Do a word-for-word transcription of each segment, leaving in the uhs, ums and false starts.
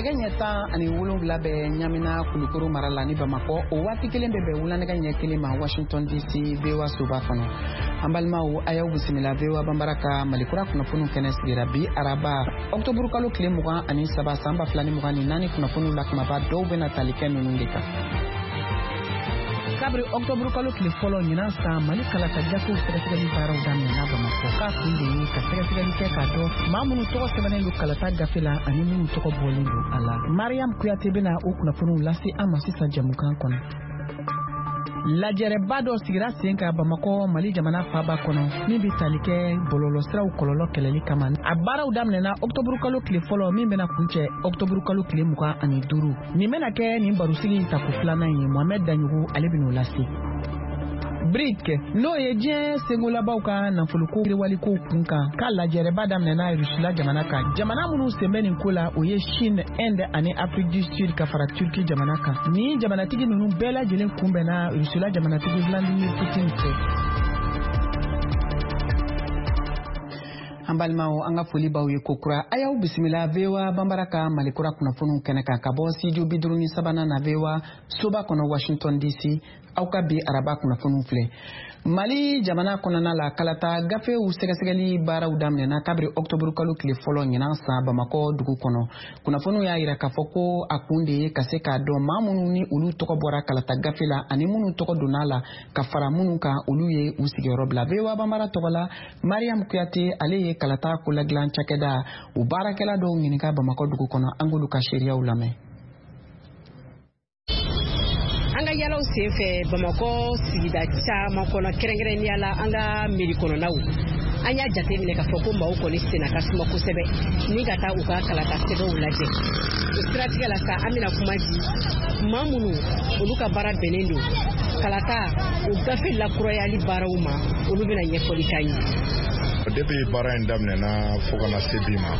nɛgɛ ɲɛ tan ani wolonwula bɛ ɲamina kulukoro mara la ni bamakɔ o waati kelen bɛ bɛn wulanɛgɛ ɲɛ kelen ma washington dc V O A soba kɔnɔ. An balimaw a y'aw bisimila V O A banbara ka malikura kunnafoniw kɛnɛ sigira bi araba octobre kalo tile mugan ani saba san ba fila ni mugan ni naani kunnafoniw la kumaba dɔw bɛna tali kɛ ninnu de kan. Kabri octobre kalo tile fɔlɔ ɲinan san Mali kalata gafew sɛgɛsɛgɛli baaraw daminɛna Bamakɔ k'a kun de ye ka sɛgɛsɛgɛli kɛ k'a dɔn maa minnu tɔgɔ sɛbɛnnen don kalata gafe la ani minnu tɔgɔ bɔlen don a la. Mariam Kuyate bɛna o kunnafoniw lase an ma sisan jamukan kɔnɔ. Lajɛrɛba dɔ sigira sen ka Bamakɔ Mali jamana faaba kɔnɔ min bɛ tali kɛ bɔlɔlɔsiraw kɔlɔlɔ kɛlɛli kama. A baaraw daminɛna octobre kalo tile fɔlɔ min bɛna kuncɛ octobre kalo tile mugan ani duuru. Nin bɛna kɛ nin barosigi in tako filanan ye Mohamed Daɲugu ale bɛn'o lase. BRIC n'o ye diɲɛ sengolabaw ka nafoloko yiriwaliko kun kan k'a lajɛrɛba daminɛna Rusila jamana kan. Jamana minnu sen bɛ nin ko la o ye Chine, Inde ani Afrique du Sud ka fara Turki jamana kan. Ni jamanatigi ninnu bɛɛ lajɛlen kunbɛnna Rusila jamanatigi Vladimir Putin fɛ. An balimaw an ka foli b'aw ye kokura a y'aw bisimila V O A banbara ka malikura kunnafoniw kɛnɛ kan ka bɔ studio bi duuru ni sabanan na V O A soba kɔnɔ Washington D C. Aw ka bi araba kunnafoniw filɛ. Mali jamana kɔnɔna la kalata gafew sɛgɛsɛgɛli baaraw daminɛna kabiri octobre kalo tile fɔlɔ ɲinan san Bamakɔ dugu kɔnɔ. Kunnafoniw y'a yira k'a fɔ ko a kun de ye ka se k'a dɔn maa minnu ni olu tɔgɔ bɔra kalata gafe la ani minnu tɔgɔ donna la ka fara minnu kan olu ye u sigiyɔrɔ bila. V O A banbara tɔgɔ la Mariam Kuyate ale ye kalata koladilan cakɛda u baarakɛla dɔw ɲininka Bamakɔ dugu kɔnɔ an k'olu ka seereyaw lamɛn. An ka yalaw senfɛ Bamakɔ sigida caman kɔnɔ kɛrɛnkɛrɛnnenya la an ka mairie kɔnɔnaw an y'a jate minɛ k'a fɔ ko maaw kɔni senna ka suma kosɛbɛ ni ka taa u ka kalata sɛbɛnw lajɛ. O siratigɛ la sa an bɛna kuma di maa minnu olu ka baara bɛnnen don kalata o gafe lakurayali baaraw ma olu bɛna ɲɛfɔli k'an ye. Depuis baara in daminɛna fo ka na se bi ma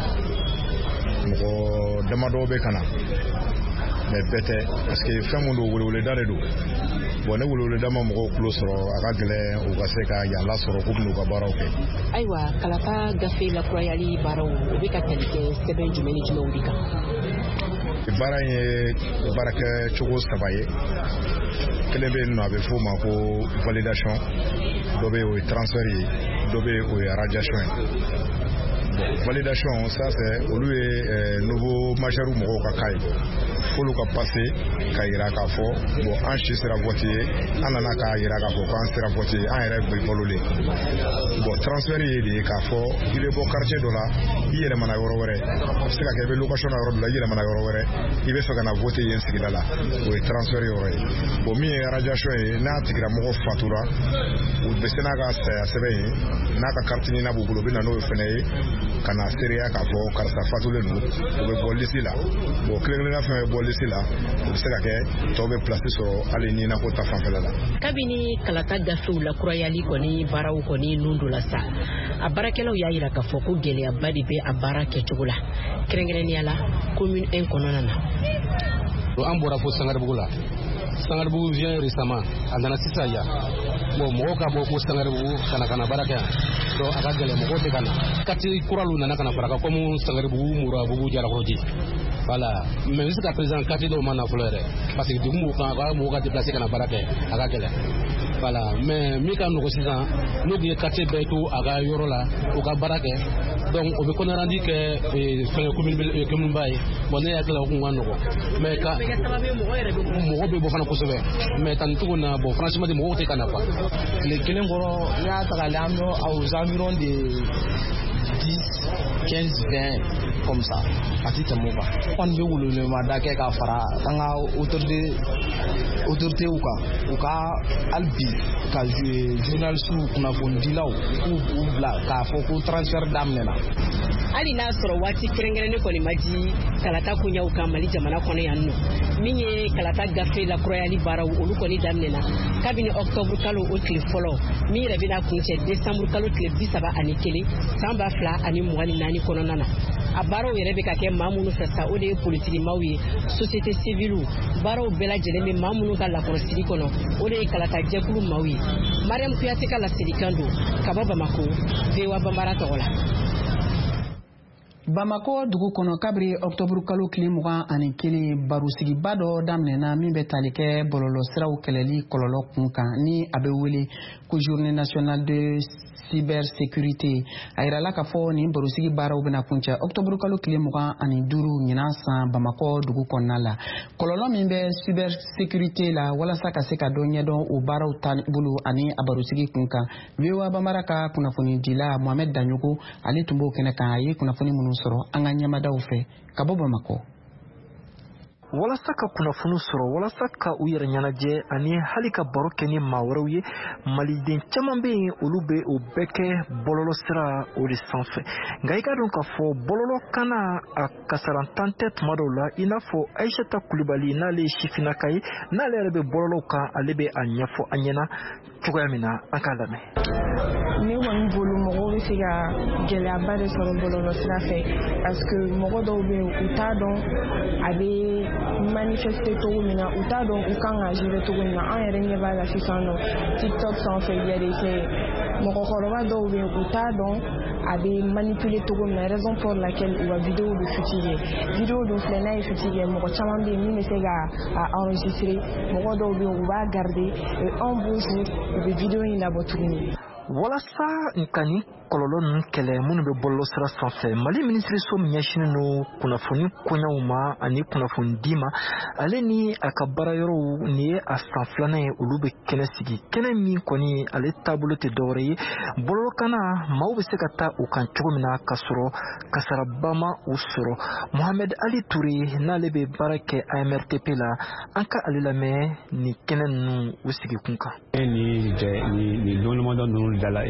mɔgɔ damadɔ bɛ ka na. Mais bɛɛ tɛ parce que fɛn mun don weleweleda de don. Bon ne weleweleda ma mɔgɔw tulo sɔrɔ a ka gɛlɛn u ka se ka yala sɔrɔ k'u bɛn'u ka baaraw kɛ. Ayiwa kalata gafe lakurayali baaraw o bɛ ka tali kɛ sɛbɛn jumɛn ni jumɛnw de kan. Baara in ye baarakɛ cogo saba ye. Kelen bɛ yen nɔ a bɛ f'o ma ko validation, dɔ bɛ yen o ye transfert ye, dɔ bɛ yen o ye radiation ye. Bon, validation ça c'est olu ye nouveau majeur mɔgɔw ka cas ye. F'olu ka passer ka yira k'a fɔ bon an si sera vote ye an nana k'a yira k'a fɔ k'an sera vote ye an yɛrɛ bɛ balolen. Bon transfert ye de k'a fɔ i bɛ bɔ quartier dɔ la i yɛlɛmana yɔrɔ wɛrɛ a bɛ se ka kɛ i bɛ location na yɔrɔ dɔ la i yɛlɛmana yɔrɔ wɛrɛ i bɛ fɛ ka na vote yen sigida la o ye transfert yɔrɔ ye. Bon min ye radiation ye n'a tigilamɔgɔ fatura u bɛ se n'a ka saya sɛbɛn ye n'a ka carte ɲini b'u bolo u bɛ na n'o ye fɛnɛ ye ka na seereya k'a fɔ karisa fatulen don u bɛ bɔ liste la. Bon kelen-kelenna fɛn bɛ bɔ liste la u bɛ se ka kɛ tɔw bɛ place sɔrɔ hali ɲinako ta fanfɛla la. Kabini kalata gafew lakurayali kɔni baaraw kɔni nun dɔ la sa a baarakɛlaw y'a yira k'a fɔ ko gɛlɛyaba de bɛ a baara kɛcogo la kɛrɛnkɛrɛnnenya la commune un kɔnɔna na. An bɔra fo Sangaribugu la. Sangaribugu vient récemment a nana sisan yan bon mɔgɔw ka bɔ ko Sangaribugu kana kana baara kɛ yan donc a ka gɛlɛn mɔgɔw tɛ ka na quartier kuralu nana kana fara kan comme Sangaribugu, Murabugu, Jarakɔrɔji voilà mais jusqu'à présent quartier dɔw ma nafolo yɛrɛ parce que dugu mɔgɔw kan a ka mɔgɔw ka déplacer kana baara kɛ a ka gɛlɛn voilà mais min ka nɔgɔ sisan n'o tun ye quartier bɛɛ to a ka yɔrɔ la u ka baara kɛ donc o bɛ compte rendu kɛ fɛn commune ba ye bon ne hakili la o kun ka nɔgɔ mais ka mɔgɔ bɛ bɔ fana kosɛbɛ mais tan cogo na bon franchement de mɔgɔw tɛ ka na quoi. Le kelen kɔrɔ n'i y'a ta k'a lajɛ aux environs de dix, quinze, vingt comme ça a tɛ tɛmɛ o kan. Kɔni bɛ wololemada kɛ ka fara an ka autorité autoritéw kan u ka hali bi ka journalistes kunnafonidilaw k'u bila k'a fɔ ko transfert daminɛna. Hali n'a sɔrɔ waati kɛrɛnkɛrɛnnen kɔni ma di kalata koɲaw kan Mali jamana kɔnɔ yan nɔ min ye kalata gafe lakurayali baaraw olu kɔni daminɛna kabini octobre kalo o tile fɔlɔ min yɛrɛ bɛna kuncɛ décembre kalo tile bi saba ani kelen san ba fila ani mugan ni naani kɔnɔna na. A baaraw yɛrɛ bɛ ka kɛ maa minnu fɛ sa o de ye politikimaw ye société civile baaraw bɛɛ lajɛlen bɛ maa minnu ka lakɔlɔsili kɔnɔ o de ye kalata jɛkulu maaw ye. Mariam Kuyate ka laselikan don ka bɔ Bamako V O A banbara tɔgɔ la. Bamako dugu kɔnɔ kabiri octobre kalo tile mugan ani kelen barusigiba dɔ daminɛna min bɛ tali kɛ bɔlɔlɔsiraw kɛlɛli kɔlɔlɔ kun kan ni a bɛ wele ko journée nationale de cybersécurité. A yirala k'a fɔ nin barusigi baaraw bɛna kuncɛ octobre kalo tile mugan ani duuru ɲinan san Bamako dugu kɔnɔna la. Kɔlɔlɔ min bɛ cybersécurité la walasa ka se ka dɔ ɲɛdɔn o baaraw taabolo ani a barusigi kun kan. V O A Banbara ka kunnafoni dila Mohamed Danyogo ale tun b'o kɛnɛ kan a ye kunnafoni minnu sɔrɔ an ka ɲɛmadaw fɛ ka bɔ Bamako. walasa ka kunnafoni sɔrɔ walasa ka u yɛrɛ ɲɛnajɛ ani hali ka baro kɛ ni maa wɛrɛw ye maliden caman bɛ yen olu bɛ o bɛɛ kɛ bɔlɔlɔ sira o de sanfɛ nka i ka dɔn k'a fɔ bɔlɔlɔ kana a kasarantan tɛ tuma dɔw la i n'a fɔ Aïssata Kulibali n'ale ye sifinnaka ye n'ale yɛrɛ bɛ bɔlɔlɔw kan ale bɛ a ɲɛfɔ an ɲɛna cogoya min na an k'a lamɛn. Ne kɔni bolo mɔgɔw bɛ se ka gɛlɛyaba de sɔrɔ bɔlɔlɔ sira fɛ parce que mɔgɔ dɔw bɛ yen u t'a dɔn a bɛ manifester cogo min na u t'a dɔn u kan ka gérer cogo min na an yɛrɛ ɲɛ b'a la sisan nɔ TikTok sanfɛ il y a des faits mɔgɔkɔrɔba dɔw bɛ yen u t'a dɔn a bɛ manipuler cogo min na raison pour laquelle u ka vidéo bɛ futilé vidéo dun filɛ n'a ye futilé mɔgɔ caman bɛ yen min bɛ se ka a enregistrer mɔgɔ dɔw bɛ yen u b'a garder et un beau jour u bɛ vidéo in labɔ tuguni. walasa nka ni kɔlɔlɔ ninnu kɛlɛ minnu bɛ bɔlɔlɔ sira sanfɛ Mali minisiriso min ɲɛsinnen don kunnafoni koɲɛw ma ani kunnafoni di ma ale ni a ka baara yɔrɔw nin ye a san filanan ye olu bɛ kɛnɛ sigi kɛnɛ min kɔni ale taabolo tɛ dɔwɛrɛ ye bɔlɔlɔkanna maaw bɛ se ka taa u kan cogo min na ka sɔrɔ kasaraba ma u sɔrɔ Mohamed Ali Touré n'ale bɛ baara kɛ A M R T P la an ka ale lamɛn ni kɛnɛ ninnu u sigi kun kan. ni ni lɔnlɔmɔdɔ ninnu dala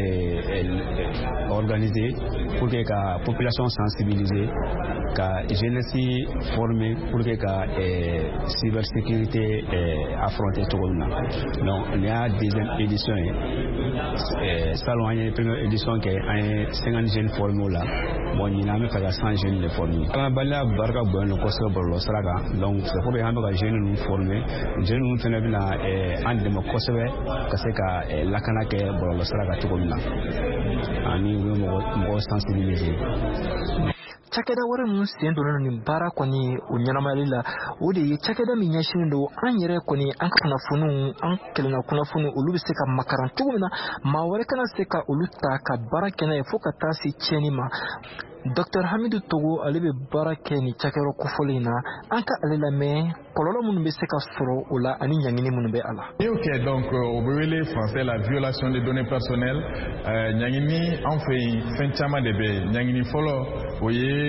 organisé pour que la population sensibilisée, la jeunesse formée pour que la cybersécurité affrontée tout le monde. Donc il y a deuxième édition, salon il y a une première édition qui est cinquante jeunes formés là. Bon il y a même fait cent jeunes formés. Quand on parle de barka bon le coste pour le saraga, donc c'est pour que les jeunes nous formés, jeunes nous faisons bien en démocratie, que c'est que la canake pour le saraga tout le monde. Ani mɔgɔ sensibiliser. Cakɛda wɛrɛ minnu sen donna nin baara kɔni o ɲɛnamayali la o de ye cakɛda min ɲɛsinnen don an yɛrɛ kɔni an ka kunnafoniw an kelenna kunnafoni olu bɛ se ka makaran cogo min na maa wɛrɛ kana se ka olu ta ka baara kɛ n'a ye fo ka taa se tiɲɛni ma. Docteur Hamidou Togo ale bɛ baara kɛ ni cakɛyɔrɔ kofɔlen in na an ka ale lamɛn kɔlɔlɔ minnu bɛ se ka sɔrɔ o la ani ɲangini minnu bɛ a la. Ok, donc au bɛ wele français la violation des données personnelles ɲangini an fɛ yen fɛn caman de bɛ yen ɲangini fɔlɔ o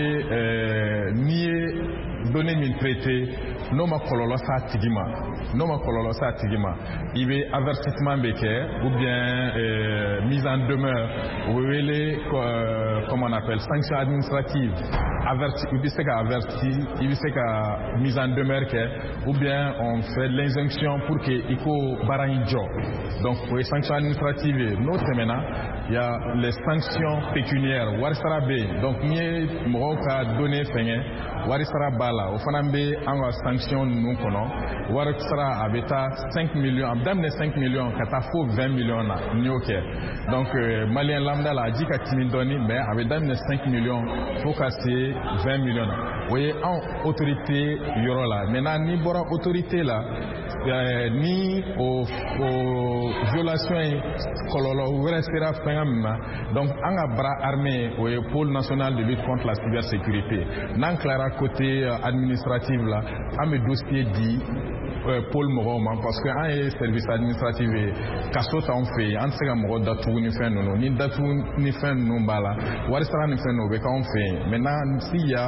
ye n'i ye données min traité n'o ma kɔlɔlɔ s'a tigi ma n'o ma kɔlɔlɔ s'a tigi ma i bɛ avertissement bɛ kɛ ou bien mise en demeure o bɛ wele comment on appelle sanction administrative averti i bɛ se ka averti i bɛ se ka mise en demeure kɛ ou bien on fait l'injonction pour que i ko baara in jɔ donc o ye sanction administrative ye n'o tɛmɛna il y a les sanctions pécuniaires wari sara bɛ yen donc n'i ye mɔgɔw ka données fɛngɛ wari sara b'a la o fana bɛ an ka sanction ninnu kɔnɔ wari sara a bɛ taa cinq millions a bɛ daminɛ cinq millions ka taa fo vingt millions na n'i y'o kɛ donc maliyɛn lambda la a ji ka timi dɔɔni mais a bɛ daminɛ cinq millions fo ka se vingt millions na o ye anw autorité yɔrɔ la maintenant n'i bɔra autorité la ni o violation ye kɔlɔlɔ wɛrɛ sera fɛngɛ min ma donc an ka bara armée o ye pôle national de lutte contre la cybersécurité n'an tilara côté administratif la an bɛ dossier di pôle mɔgɔw ma parce que an ye service administratif ye kaso t'anw fɛ yen an tɛ se ka mɔgɔ datugu ni fɛn ninnu ni datugu ni fɛn ninnu b'a la wari sara ni fɛn ninnu o bɛ k'anw fɛ yen maintenant s'il y a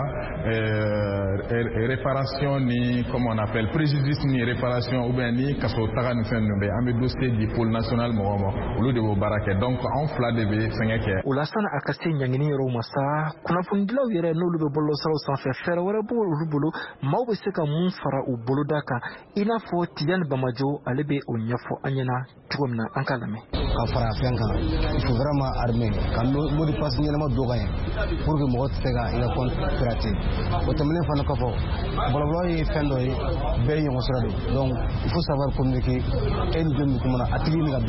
réparation ni comme on appelle préjudice ni réparation ou bien ni kaso taga ni fɛn ninnu bɛ an bɛ dossier di pôle national mɔgɔw ma olu de b'o baara kɛ donc anw fila de bɛ fɛngɛ kɛ. O la sani a ka se ɲangini yɔrɔw ma sa kunnafonidilaw yɛrɛ n'olu bɛ bɔlɔlɔsiraw sanfɛ fɛɛrɛ wɛrɛ b'olu bolo maaw bɛ se ka mun fara u boloda kan i n'a fɔ Tidiane Bamajo ale bɛ o ɲɛfɔ an ɲɛna cogo min na an ka lamɛn. Ka fara fɛn kan il faut vraiment armer ka mot de passe ɲɛnama don ka ɲɛ pour que mɔgɔ tɛ se ka i ka compte pirater o tɛmɛnen fana kɔfɛ bɔlɔbɔlɔ ye fɛn dɔ ye bɛɛ ye ɲɔgɔn sira de donc il faut savoir communiquer e ni jɔn bɛ kuma na a tigi ni ka